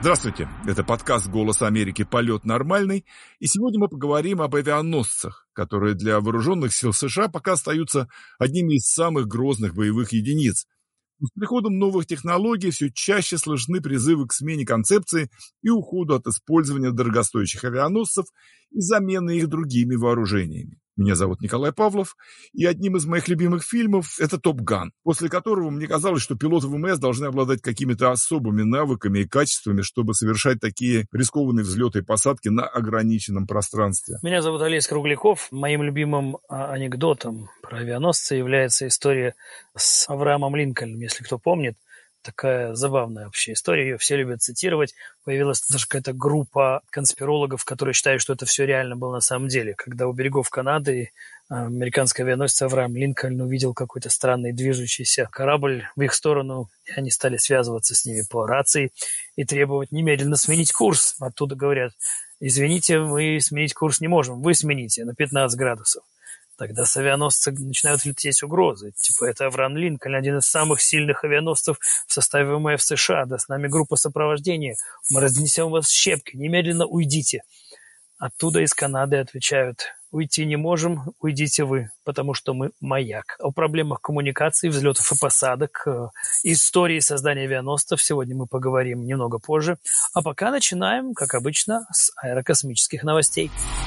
Здравствуйте, это подкаст «Голос Америки. Полет нормальный». И сегодня мы поговорим об авианосцах, которые для вооруженных сил США пока остаются одними из самых грозных боевых единиц. Но с приходом новых технологий все чаще слышны призывы к смене концепции и уходу от использования дорогостоящих авианосцев и замены их другими вооружениями. Меня зовут Николай Павлов, и одним из моих любимых фильмов это «Топ Ган», после которого мне казалось, что пилоты ВМС должны обладать какими-то особыми навыками и качествами, чтобы совершать такие рискованные взлеты и посадки на ограниченном пространстве. Меня зовут Олесь Кругляков. Моим любимым анекдотом про авианосцы является история с Авраамом Линкольном, если кто помнит. Такая забавная вообще история, ее все любят цитировать. Появилась даже какая-то группа конспирологов, которые считают, что это все реально было на самом деле. Когда у берегов Канады американский авианосец Авраам Линкольн увидел какой-то странный движущийся корабль в их сторону, и они стали связываться с ними по рации и требовать немедленно сменить курс. Оттуда говорят: извините, мы сменить курс не можем, вы смените на 15 градусов. Тогда с авианосца начинают лететь угрозы. Типа, это Авраам Линкольн, один из самых сильных авианосцев в составе ВМФ США. Да с нами группа сопровождения. Мы разнесем вас в щепки. Немедленно уйдите. Оттуда из Канады отвечают: уйти не можем, уйдите вы, потому что мы маяк. О проблемах коммуникации, взлетов и посадок, истории создания авианосцев сегодня мы поговорим немного позже. А пока начинаем, как обычно, с аэрокосмических новостей.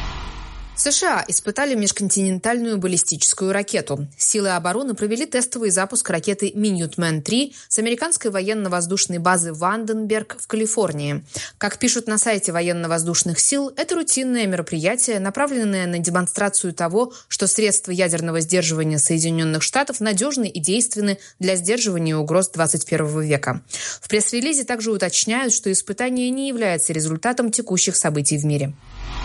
США испытали межконтинентальную баллистическую ракету. Силы обороны провели тестовый запуск ракеты «Миньютмен-3» с американской военно-воздушной базы Ванденберг в Калифорнии. Как пишут на сайте военно-воздушных сил, это рутинное мероприятие, направленное на демонстрацию того, что средства ядерного сдерживания Соединенных Штатов надежны и действенны для сдерживания угроз 21 века. В пресс-релизе также уточняют, что испытание не является результатом текущих событий в мире.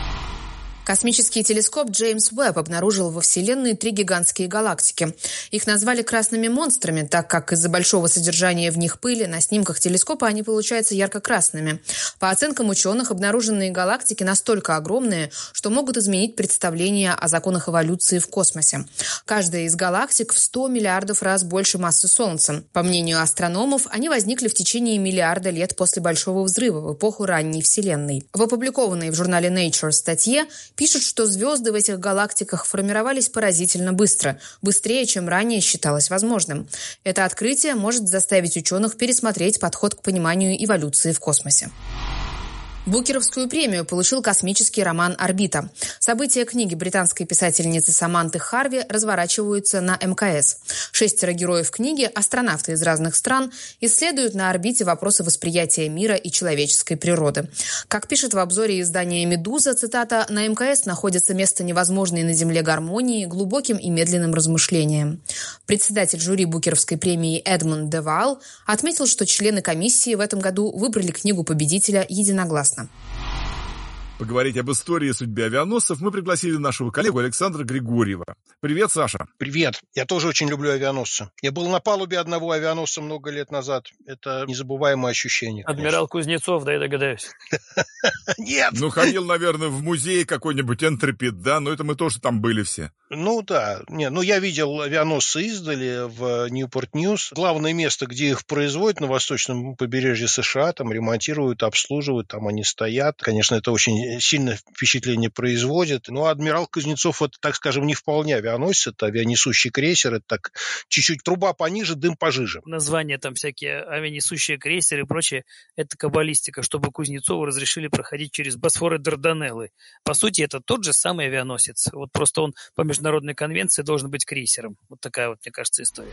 Космический телескоп Джеймс Уэбб обнаружил во Вселенной 3 гигантские галактики. Их назвали красными монстрами, так как из-за большого содержания в них пыли на снимках телескопа они получаются ярко-красными. По оценкам ученых, обнаруженные галактики настолько огромные, что могут изменить представление о законах эволюции в космосе. Каждая из галактик в 100 миллиардов раз больше массы Солнца. По мнению астрономов, они возникли в течение миллиарда лет после Большого взрыва в эпоху ранней Вселенной. В опубликованной в журнале Nature статье пишут, что звезды в этих галактиках формировались поразительно быстро, быстрее, чем ранее считалось возможным. Это открытие может заставить ученых пересмотреть подход к пониманию эволюции в космосе. Букеровскую премию получил космический роман «Орбита». События книги британской писательницы Саманты Харви разворачиваются на МКС. 6 героев книги, астронавты из разных стран, исследуют на орбите вопросы восприятия мира и человеческой природы. Как пишет в обзоре издания «Медуза», цитата, «на МКС находится место невозможной на Земле гармонии, глубоким и медленным размышлениям». Председатель жюри Букеровской премии Эдмунд Девал отметил, что члены комиссии в этом году выбрали книгу победителя единогласно. Поговорить об истории и судьбе авианосцев мы пригласили нашего коллегу Александра Григорьева. Привет, Саша. Привет. Я тоже очень люблю авианосцы. Я был на палубе одного авианосца много лет назад. Это незабываемое ощущение. Адмирал Кузнецов, да, я догадаюсь. Нет! Ну, ходил, наверное, в музей какой-нибудь Энтропид, да? Но это мы тоже там были все. Ну, да. Нет, ну, я видел авианосцы издали в Newport News. Главное место, где их производят, на восточном побережье США. Там ремонтируют, обслуживают, там они стоят. Конечно, это очень сильно впечатление производит. Но адмирал Кузнецов, это, так скажем, не вполне авианосец, это авианесущий крейсер, это так чуть-чуть труба пониже, дым пожиже. Названия там всякие авианесущие крейсеры и прочее, это каббалистика, чтобы Кузнецову разрешили проходить через Босфор и Дарданеллы. По сути, это тот же самый авианосец. Вот просто он по международной конвенции должен быть крейсером. Вот такая вот, мне кажется, история.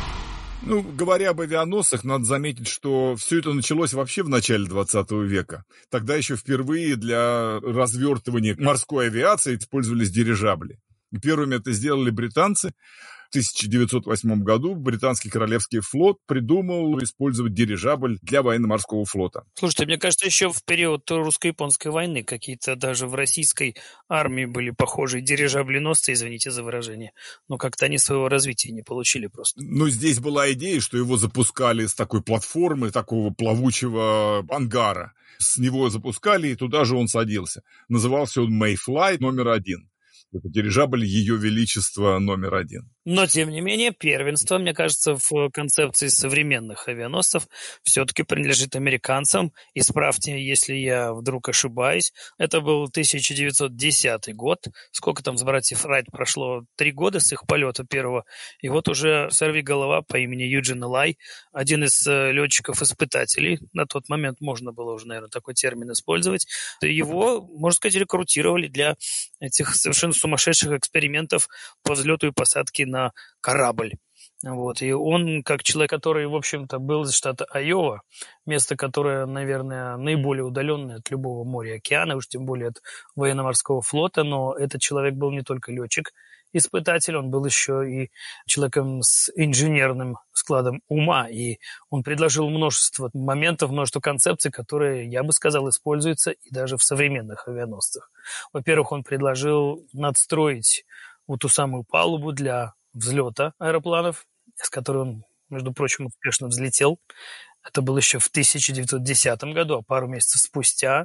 Ну, говоря об авианосцах, надо заметить, что все это началось вообще в начале 20 века. Тогда еще впервые для развертывания морской авиации использовались дирижабли. И первыми это сделали британцы. В 1908 году британский Королевский флот придумал использовать дирижабль для военно-морского флота. Слушайте, мне кажется, еще в период русско-японской войны какие-то даже в российской армии были похожие дирижабленосцы, извините за выражение, но как-то они своего развития не получили просто. Но здесь была идея, что его запускали с такой платформы, такого плавучего ангара. С него запускали, и туда же он садился. Назывался он Mayfly номер 1. Это дирижабль Ее Величества номер 1. Но, тем не менее, первенство, мне кажется, в концепции современных авианосцев все-таки принадлежит американцам. Исправьте, если я вдруг ошибаюсь. Это был 1910 год. Сколько там с братьев Райт прошло? 3 года с их полета первого. И вот уже сорвиголова по имени Юджин Элай, один из летчиков-испытателей, на тот момент можно было уже, наверное, такой термин использовать, его, можно сказать, рекрутировали для этих совершенно сумасшедших экспериментов по взлету и посадке на корабль. Вот. И он, как человек, который, в общем-то, был из штата Айова, место, которое, наверное, наиболее удаленное от любого моря и океана, уж тем более от военно-морского флота, но этот человек был не только летчик-испытатель, он был еще и человеком с инженерным складом ума, и он предложил множество моментов, множество концепций, которые, я бы сказал, используются и даже в современных авианосцах. Во-первых, он предложил надстроить вот ту самую палубу для взлета аэропланов, с которой он, между прочим, успешно взлетел. Это было еще в 1910 году, а пару месяцев спустя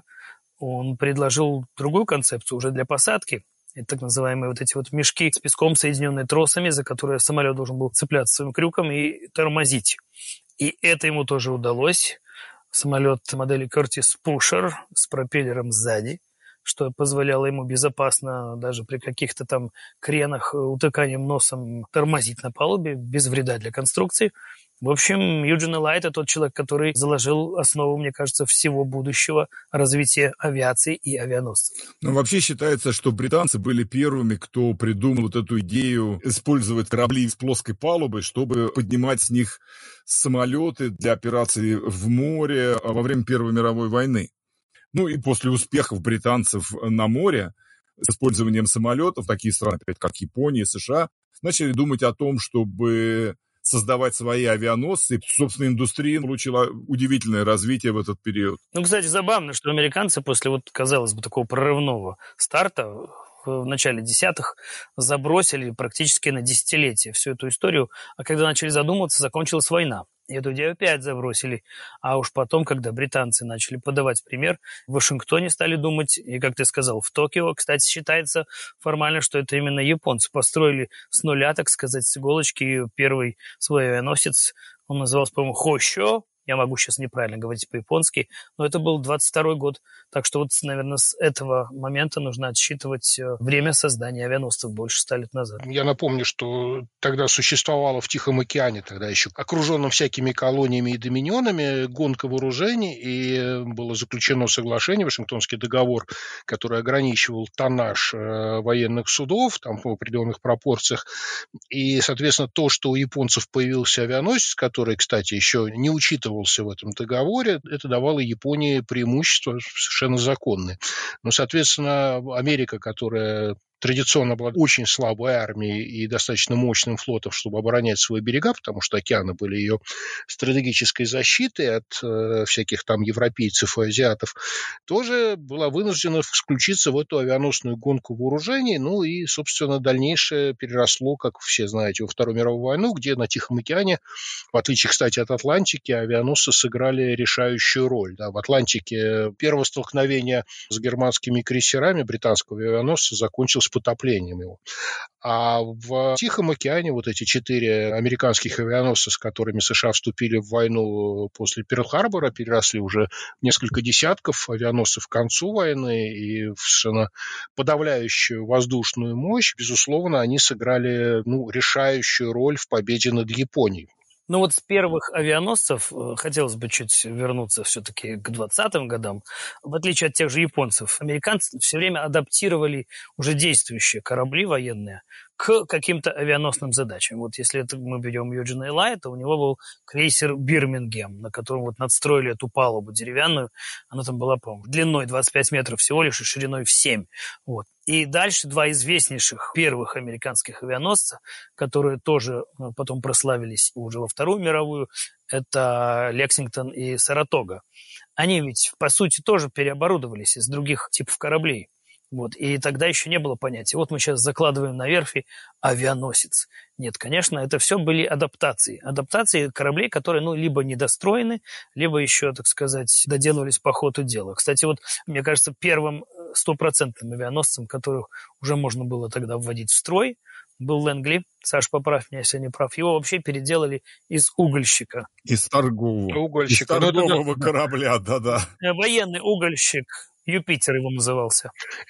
он предложил другую концепцию уже для посадки. Это так называемые вот эти вот мешки с песком, соединенные тросами, за которые самолет должен был цепляться своим крюком и тормозить. И это ему тоже удалось. Самолет модели Curtiss Pusher с пропеллером сзади, что позволяло ему безопасно даже при каких-то там кренах, утыканием носом тормозить на палубе без вреда для конструкции. В общем, Юджин Элай – это тот человек, который заложил основу, мне кажется, всего будущего развития авиации и авианосцев. Но вообще считается, что британцы были первыми, кто придумал вот эту идею использовать корабли с плоской палубой, чтобы поднимать с них самолеты для операций в море во время Первой мировой войны. Ну и после успехов британцев на море с использованием самолетов, такие страны, опять как Япония, США, начали думать о том, чтобы создавать свои авианосцы. Собственно, индустрия получила удивительное развитие в этот период. Ну, кстати, забавно, что американцы после вот, казалось бы, такого прорывного старта в начале десятых забросили практически на десятилетие всю эту историю, а когда начали задумываться, закончилась война. И эту идею опять забросили. А уж потом, когда британцы начали подавать пример, в Вашингтоне стали думать, и, как ты сказал, в Токио, кстати, считается формально, что это именно японцы построили с нуля, так сказать, с иголочки первый свой авианосец. Он назывался, по-моему, Хошё. Я могу сейчас неправильно говорить по-японски, но это был 22-й год. Так что вот, наверное, с этого момента нужно отсчитывать время создания авианосцев больше 100 лет назад. Я напомню, что тогда существовала в Тихом океане, тогда еще окруженном всякими колониями и доминионами, гонка вооружений, и было заключено соглашение, Вашингтонский договор, который ограничивал тоннаж военных судов там, в определенных пропорциях. И, соответственно, то, что у японцев появился авианосец, который, кстати, еще не учитывался в этом договоре, это давало Японии преимущества совершенно законные. Но, соответственно, Америка, которая традиционно была очень слабой армией и достаточно мощным флотом, чтобы оборонять свои берега, потому что океаны были ее стратегической защитой от всяких там европейцев и азиатов, тоже была вынуждена включиться в эту авианосную гонку вооружений. Ну и, собственно, дальнейшее переросло, как все знаете, во Вторую мировую войну, где на Тихом океане, в отличие, кстати, от Атлантики, авианосцы сыграли решающую роль. Да, в Атлантике первое столкновение с германскими крейсерами британского авианосца закончилось потоплением его. А в Тихом океане вот эти 4 американских авианосца, с которыми США вступили в войну после Перл-Харбора, переросли уже несколько десятков авианосцев к концу войны, и в совершенно подавляющую воздушную мощь, безусловно, они сыграли решающую роль в победе над Японией. Ну вот с первых авианосцев хотелось бы чуть вернуться все-таки к 20-м годам. В отличие от тех же японцев, американцы все время адаптировали уже действующие корабли военные к каким-то авианосным задачам. Вот если это мы берем Юджина Элая, то у него был крейсер «Бирмингем», на котором вот надстроили эту палубу деревянную. Она там была, по-моему, длиной 25 метров всего лишь и шириной в 7. Вот. И дальше 2 известнейших первых американских авианосца, которые тоже потом прославились уже во Вторую мировую, это «Лексингтон» и «Саратога». Они ведь, по сути, тоже переоборудовались из других типов кораблей. Вот. И тогда еще не было понятия. Вот мы сейчас закладываем на верфи авианосец. Нет, конечно, это все были адаптации. Адаптации кораблей, которые, либо недостроены, либо еще, так сказать, доделывались по ходу дела. Кстати, вот, мне кажется, первым стопроцентным авианосцем, которых уже можно было тогда вводить в строй, был Лэнгли. Саш, поправь меня, если я не прав. Его вообще переделали из угольщика. Из торгового корабля, да-да. Военный угольщик. Юпитер его назывался.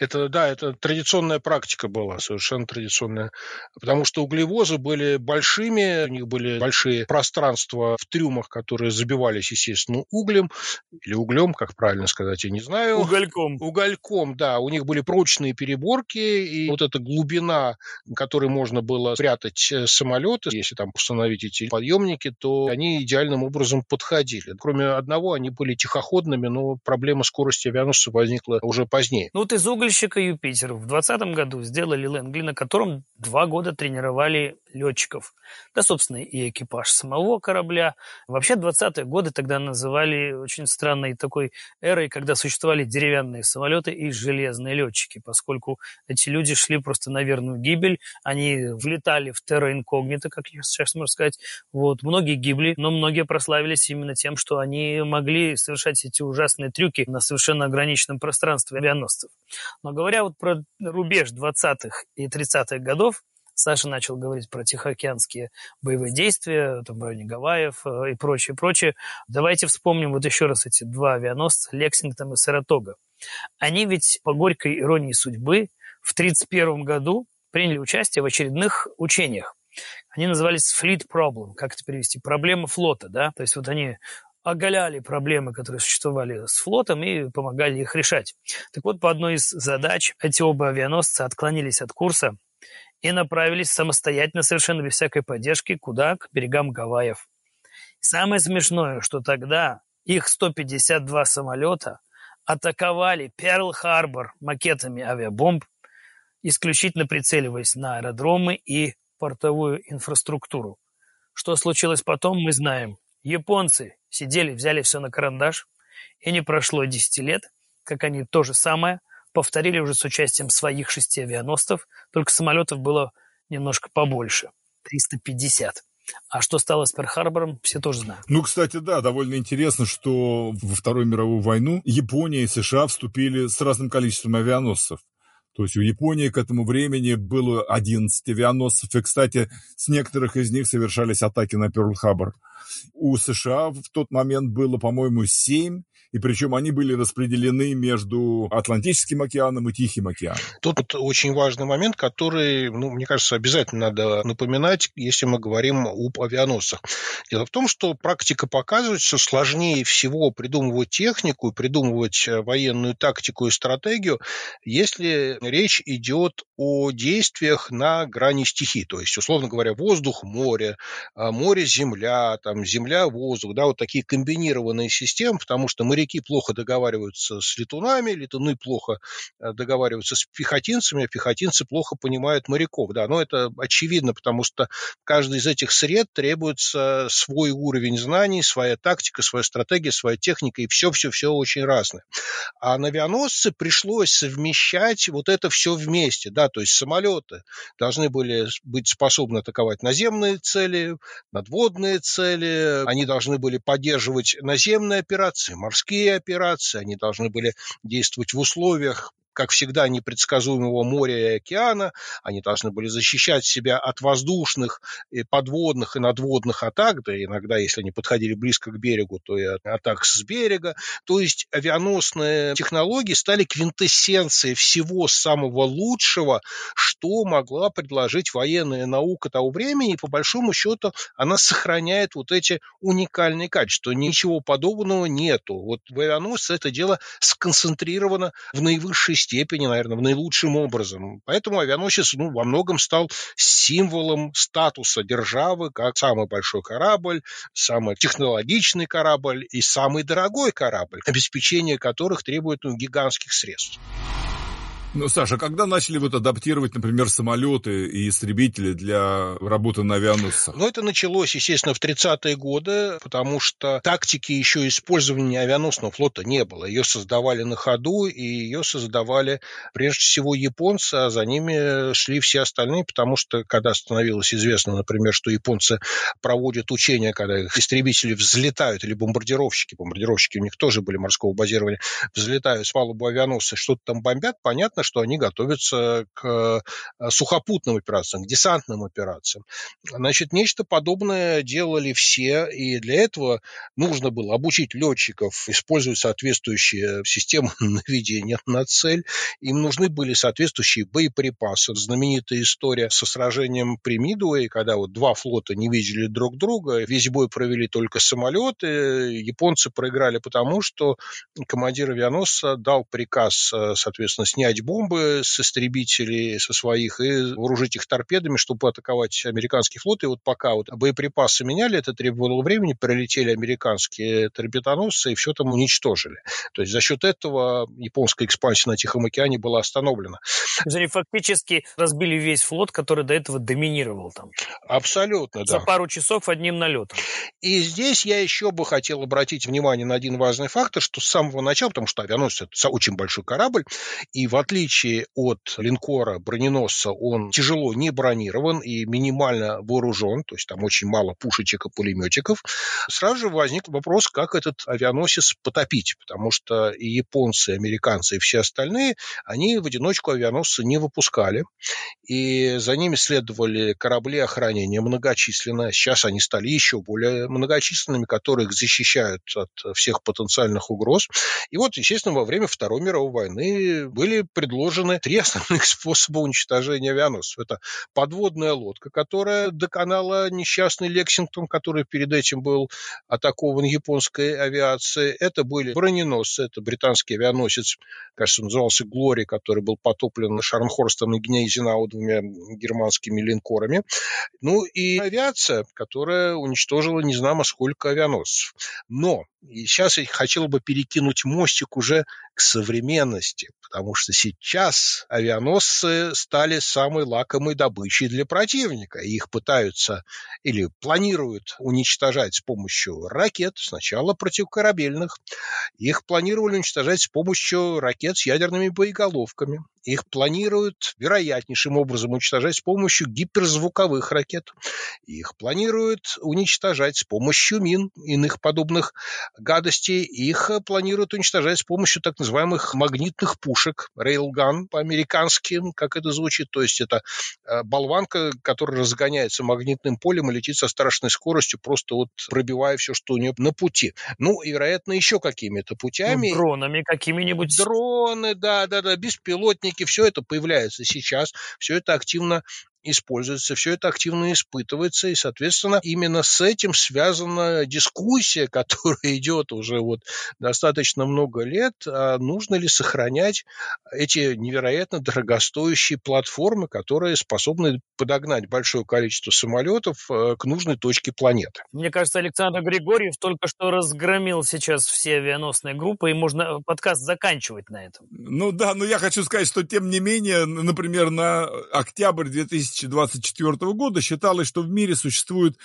Это традиционная практика была, совершенно традиционная. Потому что углевозы были большими, у них были большие пространства в трюмах, которые забивались, естественно, углем, или углем, как правильно сказать, я не знаю. Угольком, да. У них были прочные переборки, и вот эта глубина, которой можно было спрятать самолеты, если там установить эти подъемники, то они идеальным образом подходили. Кроме одного, они были тихоходными, но проблема скорости авианосца возникла уже позднее. Ну вот из угольщика Юпитер в 2020 году сделали Лэнгли, на котором 2 года тренировали летчиков. Да, собственно, и экипаж самого корабля. Вообще 20-е годы тогда называли очень странной такой эрой, когда существовали деревянные самолеты и железные летчики, поскольку эти люди шли просто на верную гибель. Они влетали в терра инкогнито, как сейчас можно сказать. Вот. Многие гибли, но многие прославились именно тем, что они могли совершать эти ужасные трюки на совершенно ограниченном пространстве авианосцев. Но говоря вот про рубеж 20-х и 30-х годов, Саша начал говорить про тихоокеанские боевые действия, там, в районе Гавайев и прочее. Давайте вспомним вот еще раз эти 2 авианосца, Лексингтон и Саратога. Они ведь по горькой иронии судьбы в 1931 году приняли участие в очередных учениях. Они назывались Fleet Problem, как это перевести? Проблема флота, да? То есть вот они оголяли проблемы, которые существовали с флотом, и помогали их решать. Так вот, по одной из задач эти оба авианосца отклонились от курса и направились самостоятельно, совершенно без всякой поддержки, куда? К берегам Гавайев. Самое смешное, что тогда их 152 самолета атаковали Перл-Харбор макетами авиабомб, исключительно прицеливаясь на аэродромы и портовую инфраструктуру. Что случилось потом, мы знаем. Японцы сидели, взяли все на карандаш, и не прошло 10 лет, как они то же самое повторили уже с участием своих 6 авианосцев, только самолетов было немножко побольше, 350. А что стало с Перл-Харбором, все тоже знают. Ну, кстати, да, довольно интересно, что во Вторую мировую войну Япония и США вступили с разным количеством авианосцев. То есть у Японии к этому времени было 11 авианосцев, и, кстати, с некоторых из них совершались атаки на Перл-Харбор. У США в тот момент было, по-моему, 7, и причем они были распределены между Атлантическим океаном и Тихим океаном. Тут очень важный момент, который, мне кажется, обязательно надо напоминать, если мы говорим об авианосцах. Дело в том, что практика показывает, что сложнее всего придумывать технику, придумывать военную тактику и стратегию, если речь идет о действиях на грани стихий. То есть, условно говоря, воздух-море, море-земля, земля-воздух, да, вот такие комбинированные системы, потому что моряки плохо договариваются с летунами, летуны плохо договариваются с пехотинцами, а пехотинцы плохо понимают моряков. Да, но это очевидно, потому что каждый из этих сред требуется свой уровень знаний, своя тактика, своя стратегия, своя техника, и все очень разное. А на авианосцы пришлось совмещать вот это все вместе, да, то есть самолеты должны были быть способны атаковать наземные цели, надводные цели, они должны были поддерживать наземные операции, морские операции, они должны были действовать в условиях, как всегда, непредсказуемого моря и океана. Они должны были защищать себя от воздушных, и подводных и надводных атак, да иногда, если они подходили близко к берегу, то и от атак с берега. То есть авианосные технологии стали квинтэссенцией всего самого лучшего, что могла предложить военная наука того времени, и по большому счету она сохраняет вот эти уникальные качества. Ничего подобного нету. Вот в авианосце это дело сконцентрировано в наивысшей степени, наверное, в наилучшим образом. Поэтому авианосец во многом стал символом статуса державы, как самый большой корабль, самый технологичный корабль и самый дорогой корабль, обеспечение которых требует гигантских средств. Ну, Саша, когда начали вот адаптировать, например, самолеты и истребители для работы на авианосцах? Ну, это началось, естественно, в 30-е годы, потому что тактики еще использования авианосного флота не было. Ее создавали на ходу, и ее создавали прежде всего японцы, а за ними шли все остальные, потому что, когда становилось известно, например, что японцы проводят учения, когда их истребители взлетают, или бомбардировщики у них тоже были морского базирования, взлетают с палубы авианосца, что-то там бомбят, понятно, что они готовятся к сухопутным операциям, к десантным операциям. Значит, нечто подобное делали все, и для этого нужно было обучить летчиков использовать соответствующие системы наведения на цель. Им нужны были соответствующие боеприпасы. Знаменитая история со сражением при Мидуэй, когда вот два флота не видели друг друга, весь бой провели только самолеты. Японцы проиграли потому, что командир авианосца дал приказ, соответственно, снять бомбы с истребителей, со своих, и вооружить их торпедами, чтобы атаковать американский флот. И вот пока вот боеприпасы меняли, это требовало времени, прилетели американские торпедоносцы и все там уничтожили. То есть за счет этого японская экспансия на Тихом океане была остановлена. То есть они фактически разбили весь флот, который до этого доминировал там. Абсолютно, За да. пару часов одним налетом. И здесь я еще бы хотел обратить внимание на один важный фактор, что с самого начала, потому что авианосец – это очень большой корабль, и в отличие от линкора, броненосца, он тяжело не бронирован и минимально вооружен, то есть там очень мало пушечек и пулеметиков. Сразу же возник вопрос, как этот авианосец потопить, потому что и японцы, и американцы, и все остальные, они в одиночку авианосцы не выпускали, и за ними следовали корабли охранения многочисленные. Сейчас они стали еще более многочисленными, которые их защищают от всех потенциальных угроз. И вот, естественно, во время Второй мировой войны были предложены три основных способа уничтожения авианосцев. Это подводная лодка, которая доконала несчастный Лексингтон, который перед этим был атакован японской авиацией. Это были броненосцы, это британский авианосец, кажется, назывался «Глори», который был потоплен Шарнхорстом и Гнейзенау, двумя германскими линкорами. Ну и авиация, которая уничтожила не знамо сколько авианосцев. Но и сейчас я хотел бы перекинуть мостик уже к современности, потому что сейчас авианосцы стали самой лакомой добычей для противника. Их пытаются или планируют уничтожать с помощью ракет, сначала противокорабельных. Их планировали уничтожать с помощью ракет с ядерными боеголовками. Их планируют вероятнейшим образом уничтожать с помощью гиперзвуковых ракет. Их планируют уничтожать с помощью мин, иных подобных гадостей. Их планируют уничтожать с помощью так называемых магнитных пушек, рейлган по-американски, как это звучит. То есть это болванка, которая разгоняется магнитным полем и летит со страшной скоростью, просто вот пробивая все, что у нее на пути. Ну и, вероятно, еще какими-то путями. Ну, дронами какими-нибудь. Дроны, да, беспилотники, все это появляется сейчас, все это активно используется, все это активно испытывается, и, соответственно, именно с этим связана дискуссия, которая идет уже вот достаточно много лет, а нужно ли сохранять эти невероятно дорогостоящие платформы, которые способны подогнать большое количество самолетов к нужной точке планеты. Мне кажется, Александр Григорьев только что разгромил сейчас все авианосные группы, и можно подкаст заканчивать на этом. Ну да, но я хочу сказать, что тем не менее, например, на октябрь 2024 года считалось, что в мире существует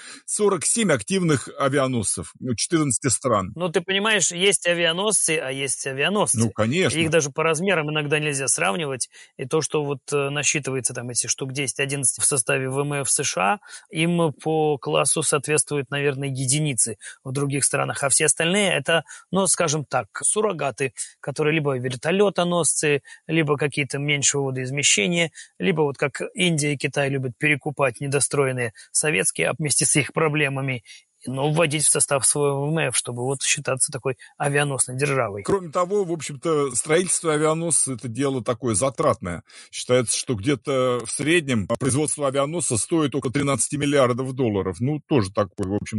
47 активных авианосцев, 14 стран. Ну, ты понимаешь, есть авианосцы, а есть авианосцы. Ну, конечно. Их даже по размерам иногда нельзя сравнивать. И то, что вот насчитывается там эти штук 10-11 в составе ВМФ США, им по классу соответствуют, наверное, единицы в других странах. А все остальные это, ну, скажем так, суррогаты, которые либо вертолетоносцы, либо какие-то меньшего водоизмещения, либо вот как Индия и Китай любят перекупать недостроенные советские вместе с их проблемами, но вводить в состав своего ВМФ, чтобы вот считаться такой авианосной державой. Кроме того, в общем-то, строительство авианосца – это дело такое затратное. Считается, что где-то в среднем производство авианосца стоит около 13 миллиардов долларов. Ну, тоже такой, в общем-то,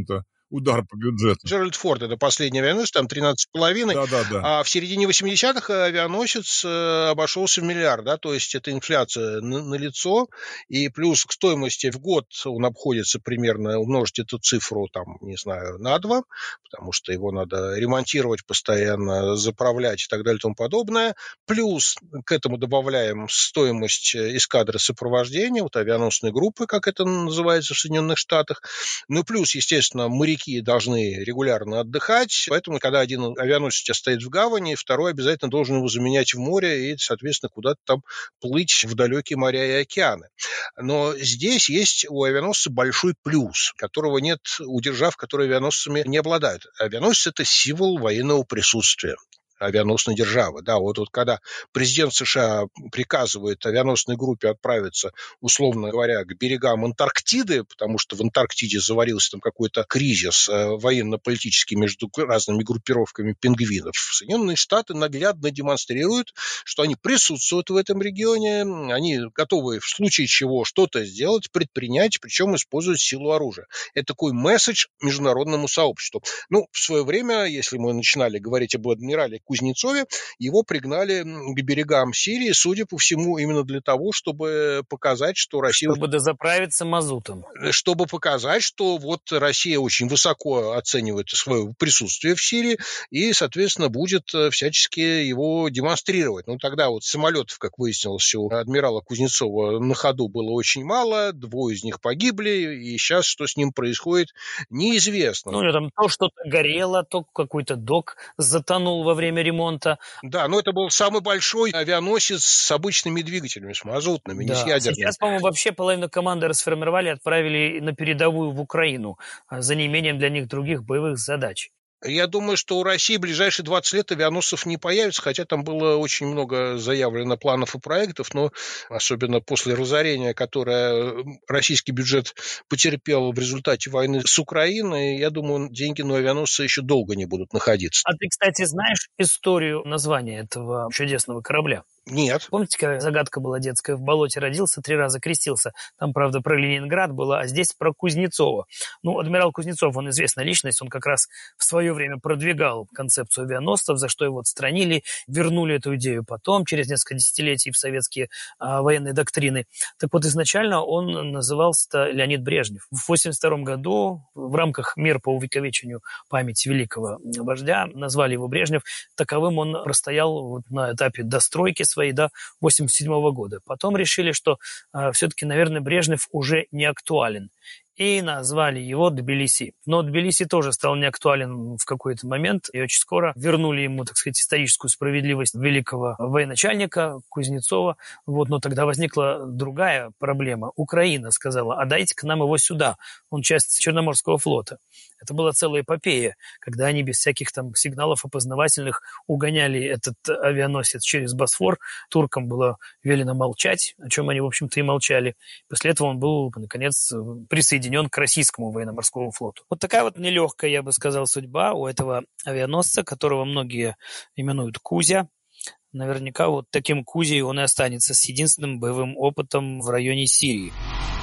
удар по бюджету. Джеральд Форд — это последний авианосец, там 13,5. Да. А в середине 80-х авианосец обошелся в миллиард, да, то есть это инфляция налицо, и плюс к стоимости в год он обходится примерно, умножить эту цифру, там, не знаю, на 2, потому что его надо ремонтировать постоянно, заправлять и так далее и тому подобное. Плюс к этому добавляем стоимость эскадры сопровождения, вот авианосной группы, как это называется в Соединенных Штатах. Ну, плюс, естественно, моряки должны регулярно отдыхать, поэтому, когда один авианосец у тебя стоит в гавани, второй обязательно должен его заменять в море и, соответственно, куда-то там плыть в далекие моря и океаны. Но здесь есть у авианосца большой плюс, которого нет у держав, которые авианосцами не обладают. Авианосец – это символ военного присутствия авианосной державы. Да, вот когда президент США приказывает авианосной группе отправиться, условно говоря, к берегам Антарктиды, потому что в Антарктиде заварился там какой-то кризис военно-политический между разными группировками пингвинов, Соединенные Штаты наглядно демонстрируют, что они присутствуют в этом регионе, они готовы в случае чего что-то сделать, предпринять, причем использовать силу оружия. Это такой месседж международному сообществу. Ну, в свое время, если мы начинали говорить об адмирале Кузнецове, его пригнали к берегам Сирии, судя по всему, именно для того, чтобы показать, что Россия... Чтобы дозаправиться мазутом. Чтобы показать, что вот Россия очень высоко оценивает свое присутствие в Сирии и, соответственно, будет всячески его демонстрировать. Ну, тогда вот самолетов, как выяснилось, у адмирала Кузнецова на ходу было очень мало, 2 из них погибли, и сейчас что с ним происходит, неизвестно. Ну, там то что-то горело, то какой-то док затонул во время ремонта. Да, но это был самый большой авианосец с обычными двигателями, с мазутными, не с ядерными. Сейчас, по-моему, вообще половину команды расформировали и отправили на передовую в Украину за неимением для них других боевых задач. Я думаю, что у России в ближайшие 20 лет авианосцев не появится, хотя там было очень много заявлено планов и проектов, но особенно после разорения, которое российский бюджет потерпел в результате войны с Украиной, я думаю, деньги на авианосцы еще долго не будут находиться. А ты, кстати, знаешь историю названия этого чудесного корабля? Нет. Помните, какая загадка была детская? В болоте родился, 3 раза крестился. Там, правда, про Ленинград было, а здесь про Кузнецова. Ну, адмирал Кузнецов, он известная личность, он как раз в свое время продвигал концепцию авианосцев, за что его отстранили, вернули эту идею потом, через несколько десятилетий в советские военные доктрины. Так вот, изначально он назывался Леонид Брежнев. В 1982 году в рамках мер по увековечению памяти великого вождя назвали его Брежнев. Таковым он простоял вот на этапе достройки своей до 1987 года. Потом решили, что все-таки, наверное, Брежнев уже не актуален. И назвали его Тбилиси. Но Тбилиси тоже стал неактуален в какой-то момент, и очень скоро вернули ему, так сказать, историческую справедливость великого военачальника Кузнецова. Вот, но тогда возникла другая проблема. Украина сказала: а дайте к нам его сюда, он часть Черноморского флота. Это была целая эпопея, когда они без всяких там сигналов опознавательных угоняли этот авианосец через Босфор. Туркам было велено молчать, о чем они, в общем-то, и молчали. После этого он был, наконец, присоединен к российскому военно-морскому флоту. Вот такая вот нелегкая, я бы сказал, судьба у этого авианосца, которого многие именуют Кузя. Наверняка вот таким Кузей он и останется, с единственным боевым опытом в районе Сирии.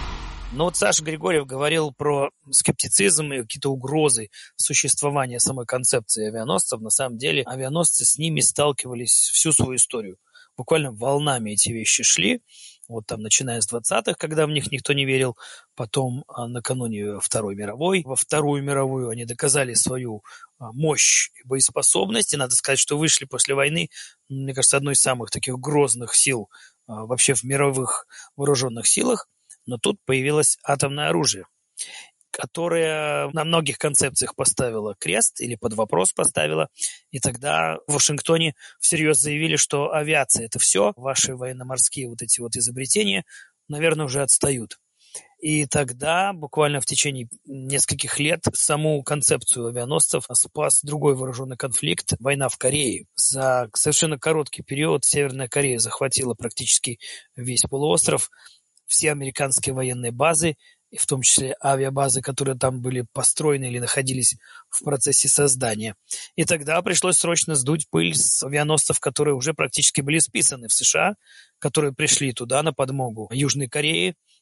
Но вот Саша Григорьев говорил про скептицизм и какие-то угрозы существования самой концепции авианосцев. На самом деле авианосцы с ними сталкивались всю свою историю. Буквально волнами эти вещи шли. Вот там, начиная с 20-х, когда в них никто не верил, потом накануне Второй мировой. Во Вторую мировую они доказали свою мощь и боеспособность. И надо сказать, что вышли после войны, мне кажется, одной из самых таких грозных сил вообще в мировых вооруженных силах. Но тут появилось атомное оружие, которое на многих концепциях поставило крест или под вопрос поставило. И тогда в Вашингтоне всерьез заявили, что авиация – это все, ваши военно-морские вот эти вот изобретения, наверное, уже отстают. И тогда, буквально в течение нескольких лет, саму концепцию авианосцев спас другой вооруженный конфликт – война в Корее. За совершенно короткий период Северная Корея захватила практически весь полуостров, все американские военные базы, и в том числе авиабазы, которые там были построены или находились в процессе создания. И тогда пришлось срочно сдуть пыль с авианосцев, которые уже практически были списаны в США, которые пришли туда на подмогу Южной Корее.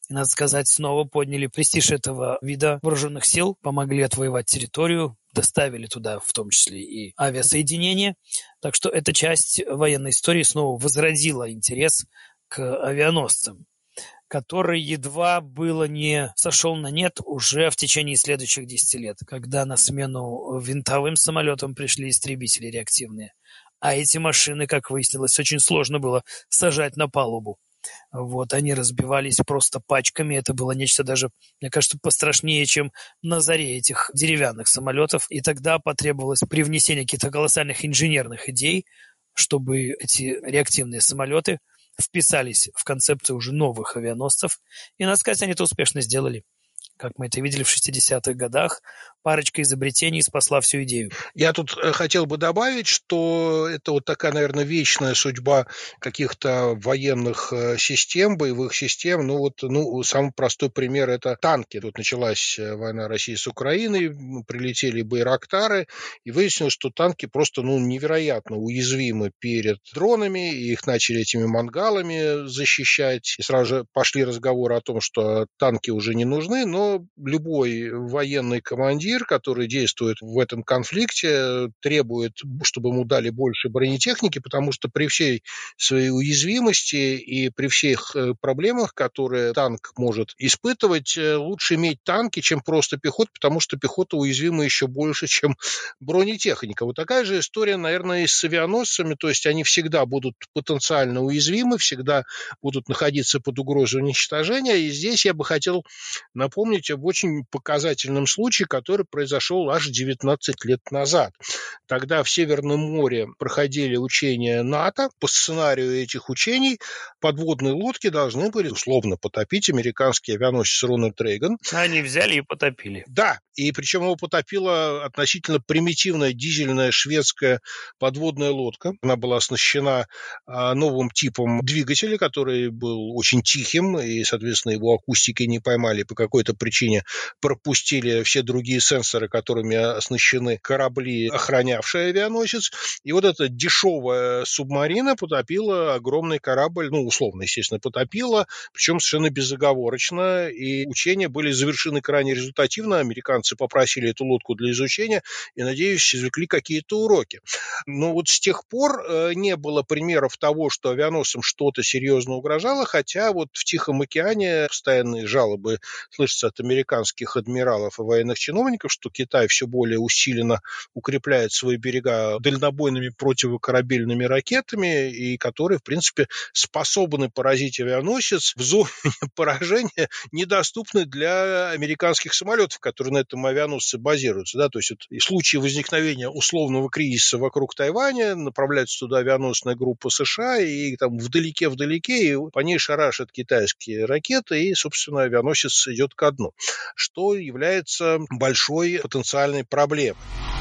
И, надо сказать, снова подняли престиж этого вида вооруженных сил, помогли отвоевать территорию, доставили туда в том числе и авиасоединения. Так что эта часть военной истории снова возродила интерес к авианосцам, который едва было не сошел на нет уже в течение следующих 10 лет, когда на смену винтовым самолетам пришли истребители реактивные. А эти машины, как выяснилось, очень сложно было сажать на палубу. Вот, они разбивались просто пачками. Это было нечто даже, мне кажется, пострашнее, чем на заре этих деревянных самолетов. И тогда потребовалось привнесение каких-то колоссальных инженерных идей, чтобы эти реактивные самолеты вписались в концепцию уже новых авианосцев. И, надо сказать, они это успешно сделали. Как мы это видели в 60-х годах, парочка изобретений спасла всю идею. Я тут хотел бы добавить, что это вот такая, наверное, вечная судьба каких-то военных систем, боевых систем. Самый простой пример – это танки. Тут началась война России с Украиной, прилетели байрактары, и выяснилось, что танки просто невероятно уязвимы перед дронами, и их начали этими мангалами защищать. И сразу же пошли разговоры о том, что танки уже не нужны, но любой военный командир, который действует в этом конфликте, требует, чтобы ему дали больше бронетехники, потому что при всей своей уязвимости и при всех проблемах, которые танк может испытывать, лучше иметь танки, чем просто пехоту, потому что пехота уязвима еще больше, чем бронетехника. Вот такая же история, наверное, и с авианосцами, то есть они всегда будут потенциально уязвимы, всегда будут находиться под угрозой уничтожения, и здесь я бы хотел напомнить об очень показательном случае, который произошел аж 19 лет назад. Тогда в Северном море проходили учения НАТО. По сценарию этих учений подводные лодки должны были условно потопить американский авианосец «Рональд Рейган». Они взяли и потопили. Да, и причем его потопила относительно примитивная дизельная шведская подводная лодка. Она была оснащена новым типом двигателя, который был очень тихим, и, соответственно, его акустики не поймали, по какой-то причине пропустили все другие сенсоры, которыми оснащены корабли, охранявшие авианосец. И вот эта дешевая субмарина потопила огромный корабль, условно, естественно, потопила, причем совершенно безоговорочно, и учения были завершены крайне результативно. Американцы попросили эту лодку для изучения и, надеюсь, извлекли какие-то уроки. Но вот с тех пор не было примеров того, что авианосцам что-то серьезно угрожало, хотя вот в Тихом океане постоянные жалобы слышатся от американских адмиралов и военных чиновников, что Китай все более усиленно укрепляет свои берега дальнобойными противокорабельными ракетами, и которые, в принципе, способны поразить авианосец в зоне поражения, недоступной для американских самолетов, которые на этом авианосце базируются. Да? То есть в случае возникновения условного кризиса вокруг Тайваня направляется туда авианосная группа США, и там вдалеке и по ней шарашат китайские ракеты, и, собственно, авианосец идет ко дну, что является большой потенциальной проблемой.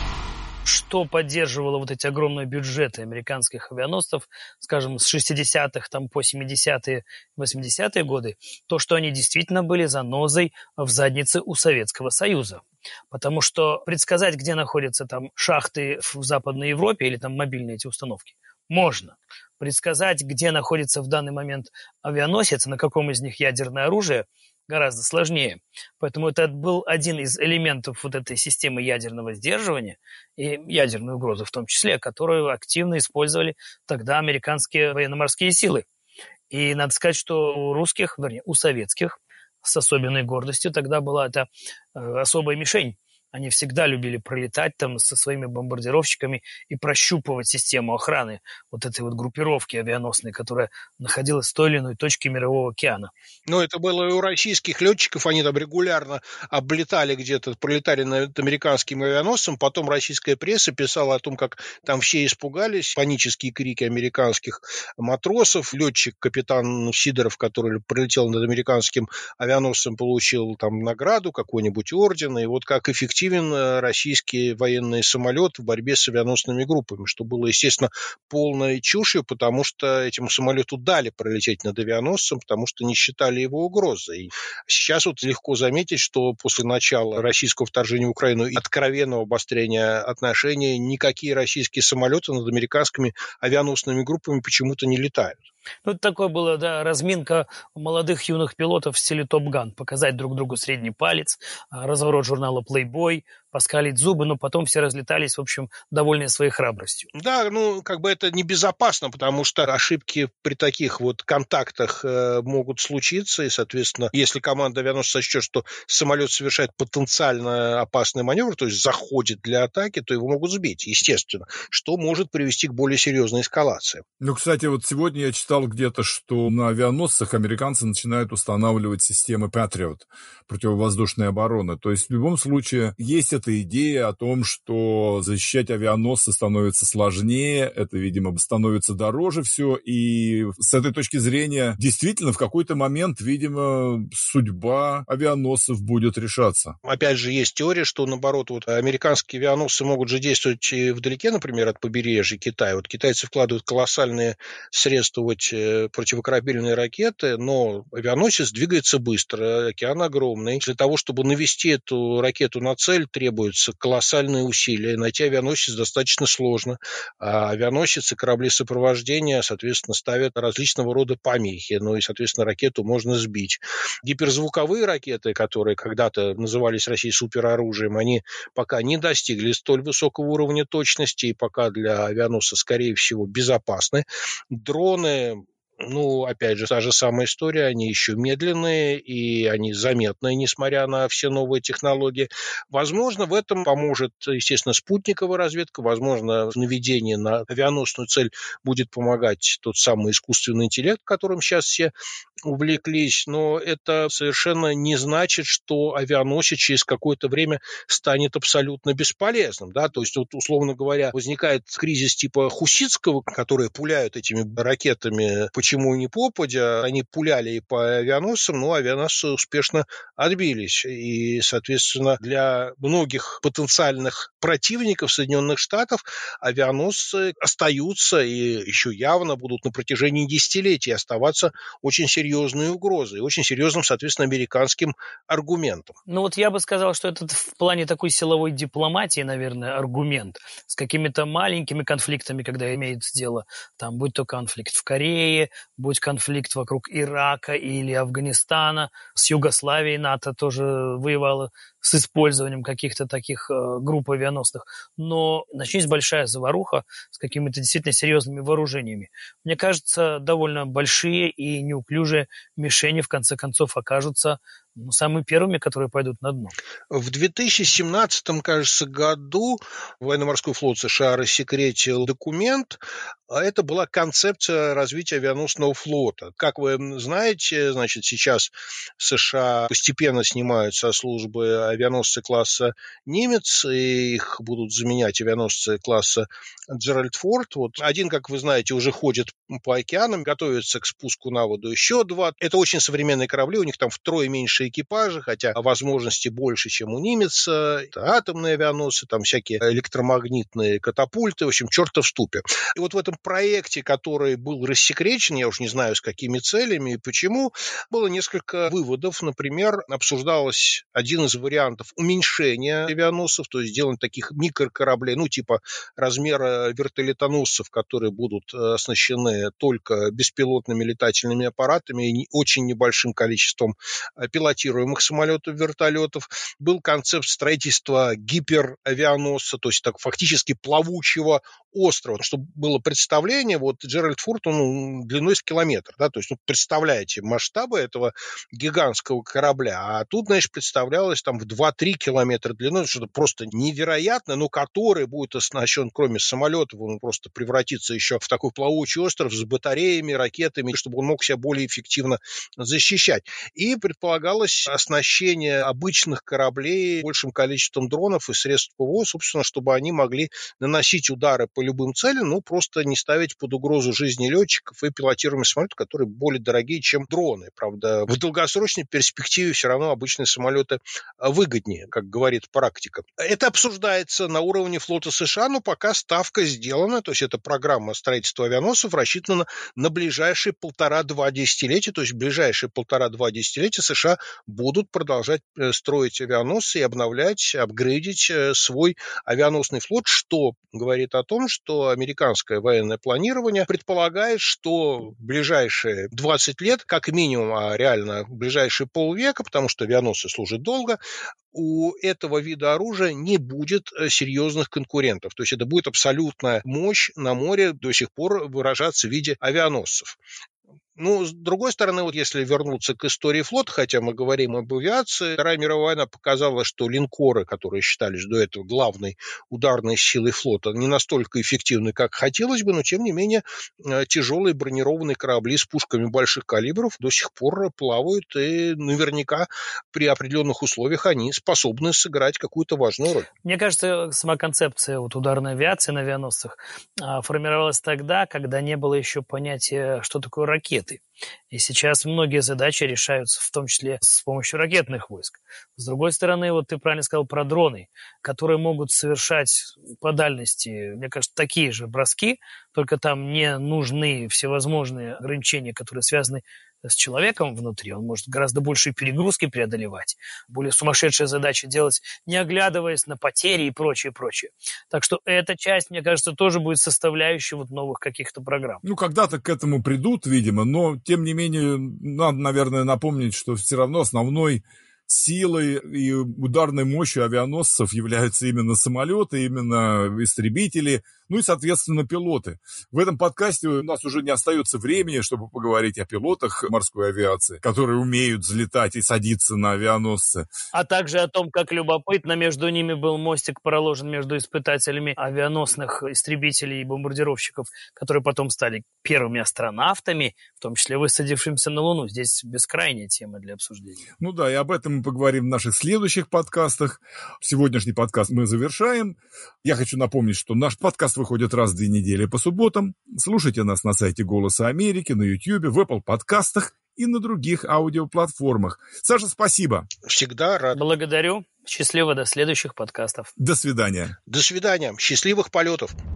Что поддерживало вот эти огромные бюджеты американских авианосцев, скажем, с 60-х по 70-е, 80-е годы, то, что они действительно были занозой в заднице у Советского Союза. Потому что предсказать, где находятся там шахты в Западной Европе или там мобильные эти установки, можно. Предсказать, где находится в данный момент авианосец, на каком из них ядерное оружие, гораздо сложнее. Поэтому это был один из элементов вот этой системы ядерного сдерживания и ядерной угрозы в том числе, которую активно использовали тогда американские военно-морские силы. И надо сказать, что у русских, вернее, у советских с особенной гордостью тогда была эта особая мишень. Они всегда любили пролетать там со своими бомбардировщиками и прощупывать систему охраны вот этой вот группировки авианосной, которая находилась в той или иной точке Мирового океана. Это было и у российских летчиков, они там регулярно облетали где-то, пролетали над американским авианосцем, потом российская пресса писала о том, как там все испугались, панические крики американских матросов, летчик, капитан Сидоров, который пролетел над американским авианосцем, получил там награду, какой-нибудь орден, и вот как эффективен российский военный самолет в борьбе с авианосными группами, что было, естественно, полной чушью, потому что этому самолету дали пролететь над авианосцем, потому что не считали его угрозой. И сейчас вот легко заметить, что после начала российского вторжения в Украину и откровенного обострения отношений никакие российские самолеты над американскими авианосными группами почему-то не летают. Ну, это такое было, да, разминка молодых юных пилотов в стиле Топ Ган. Показать друг другу средний палец, разворот журнала Playboy, поскалить зубы, но потом все разлетались, в общем, довольные своей храбростью. Да, ну, как бы это небезопасно, потому что ошибки при таких вот контактах могут случиться, и, соответственно, если команда авианосца сочтет, что самолет совершает потенциально опасный маневр, то есть заходит для атаки, то его могут сбить, естественно, что может привести к более серьезной эскалации. Ну, кстати, вот сегодня я читал где-то, что на авианосцах американцы начинают устанавливать системы Patriot противовоздушной обороны. То есть в любом случае есть эта идея о том, что защищать авианосцы становится сложнее, это, видимо, становится дороже все, и с этой точки зрения действительно в какой-то момент, видимо, судьба авианосцев будет решаться. Опять же, есть теория, что, наоборот, вот американские авианосцы могут же действовать и вдалеке, например, от побережья Китая. Вот китайцы вкладывают колоссальные средства в противокорабельные ракеты, но авианосец двигается быстро, океан огромный. Для того, чтобы навести эту ракету на цель, требуются колоссальные усилия. Найти авианосец достаточно сложно. А авианосец и корабли сопровождения, соответственно, ставят различного рода помехи. Ну и, соответственно, ракету можно сбить. Гиперзвуковые ракеты, которые когда-то назывались Россией супероружием, они пока не достигли столь высокого уровня точности и пока для авианосца, скорее всего, безопасны. Дроны, ну, опять же, та же самая история, они еще медленные и они заметные, несмотря на все новые технологии. Возможно, в этом поможет, естественно, спутниковая разведка, возможно, в наведении на авианосную цель будет помогать тот самый искусственный интеллект, которым сейчас все увлеклись, но это совершенно не значит, что авианосец через какое-то время станет абсолютно бесполезным, да, то есть, вот, условно говоря, возникает кризис типа Хуситского, которые пуляют этими ракетами почему не попадя, они пуляли и по авианосцам, но авианосцы успешно отбились, и, соответственно, для многих потенциальных противников Соединенных Штатов авианосцы остаются и еще явно будут на протяжении десятилетий оставаться очень серьезной угрозой, очень серьезным, соответственно, американским аргументом. Ну вот я бы сказал, что это в плане такой силовой дипломатии, наверное, аргумент. С какими-то маленькими конфликтами, когда имеется дело, там, будь то конфликт в Корее, будь конфликт вокруг Ирака или Афганистана, с Югославией НАТО тоже воевало с использованием каких-то таких групп авианосных. Но начнись большая заваруха с какими-то действительно серьезными вооружениями. Мне кажется, довольно большие и неуклюжие мишени в конце концов окажутся самыми первыми, которые пойдут на дно. В 2017, кажется, году военно-морской флот США рассекретил документ. Это была концепция развития авианосного флота. Как вы знаете, значит, сейчас США постепенно снимают со службы авианосцы класса «Нимец», и их будут заменять авианосцы класса «Джеральд Форд». Вот один, как вы знаете, уже ходит по океанам, готовится к спуску на воду еще два. Это очень современные корабли, у них там втрое меньше экипажа, хотя возможности больше, чем у «Нимеца». Это атомные авианосцы, там всякие электромагнитные катапульты, в общем, чертов ступе. И вот в этом проекте, который был рассекречен, я уж не знаю, с какими целями и почему, было несколько выводов. Например, обсуждалось один из вариантов уменьшения авианосцев, то есть сделать таких микрокораблей, ну, типа размера вертолетоносцев, которые будут оснащены только беспилотными летательными аппаратами и очень небольшим количеством пилотируемых самолетов, вертолетов. Был концепт строительства гиперавианосца, то есть так фактически плавучего острова. Чтобы было представление, вот Джеральд Форд, он длиной с километр, да, то есть, ну, представляете масштабы этого гигантского корабля, а тут, значит, представлялось там в 2-3 километра длиной, что-то просто невероятно, но который будет оснащен, кроме самолетов, он просто превратится еще в такой плавучий остров с батареями, ракетами, чтобы он мог себя более эффективно защищать. И предполагалось оснащение обычных кораблей большим количеством дронов и средств ПВО, собственно, чтобы они могли наносить удары по любым целям, ну, просто не ставить под угрозу жизни летчиков и пилотируемых самолетов, которые более дорогие, чем дроны. Правда, в долгосрочной перспективе все равно обычные самолеты выгоднее, как говорит практика. Это обсуждается на уровне флота США, но пока ставка сделана, то есть эта программа строительства авианосцев рассчитана на ближайшие 1,5-2 десятилетия, то есть в ближайшие 1,5-2 десятилетия США будут продолжать строить авианосцы и обновлять, апгрейдить свой авианосный флот, что говорит о том, что американское военное планирование предполагает, что в ближайшие 20 лет, как минимум, а реально в ближайшие полвека, потому что авианосцы служат долго, у этого вида оружия не будет серьезных конкурентов. То есть это будет абсолютная мощь на море до сих пор выражаться в виде авианосцев. Ну, с другой стороны, вот если вернуться к истории флота, хотя мы говорим об авиации, Вторая мировая война показала, что линкоры, которые считались до этого главной ударной силой флота, не настолько эффективны, как хотелось бы, но, тем не менее, тяжелые бронированные корабли с пушками больших калибров до сих пор плавают, и наверняка при определенных условиях они способны сыграть какую-то важную роль. Мне кажется, сама концепция ударной авиации на авианосцах формировалась тогда, когда не было еще понятия, что такое ракеты. И сейчас многие задачи решаются, в том числе с помощью ракетных войск. С другой стороны, вот ты правильно сказал про дроны, которые могут совершать по дальности, мне кажется, такие же броски, только там не нужны всевозможные ограничения, которые связаны с человеком внутри. Он может гораздо большие перегрузки преодолевать, более сумасшедшие задачи делать, не оглядываясь на потери и прочее, прочее. Так что эта часть, мне кажется, тоже будет составляющей вот новых каких-то программ. Ну, когда-то к этому придут, видимо, но, тем не менее, надо, наверное, напомнить, что все равно основной силой и ударной мощью авианосцев являются именно самолеты, именно истребители, ну и, соответственно, пилоты. В этом подкасте у нас уже не остается времени, чтобы поговорить о пилотах морской авиации, которые умеют взлетать и садиться на авианосцы. А также о том, как любопытно, между ними был мостик проложен между испытателями авианосных истребителей и бомбардировщиков, которые потом стали первыми астронавтами, в том числе высадившимся на Луну. Здесь бескрайняя тема для обсуждения. Ну да, и об этом мы поговорим в наших следующих подкастах. Сегодняшний подкаст мы завершаем. Я хочу напомнить, что наш подкаст выходит раз в 2 недели по субботам. Слушайте нас на сайте «Голоса Америки», на YouTube, в Apple подкастах и на других аудиоплатформах. Саша, спасибо. Всегда рад. Благодарю. Счастливо, до следующих подкастов. До свидания. До свидания. Счастливых полетов.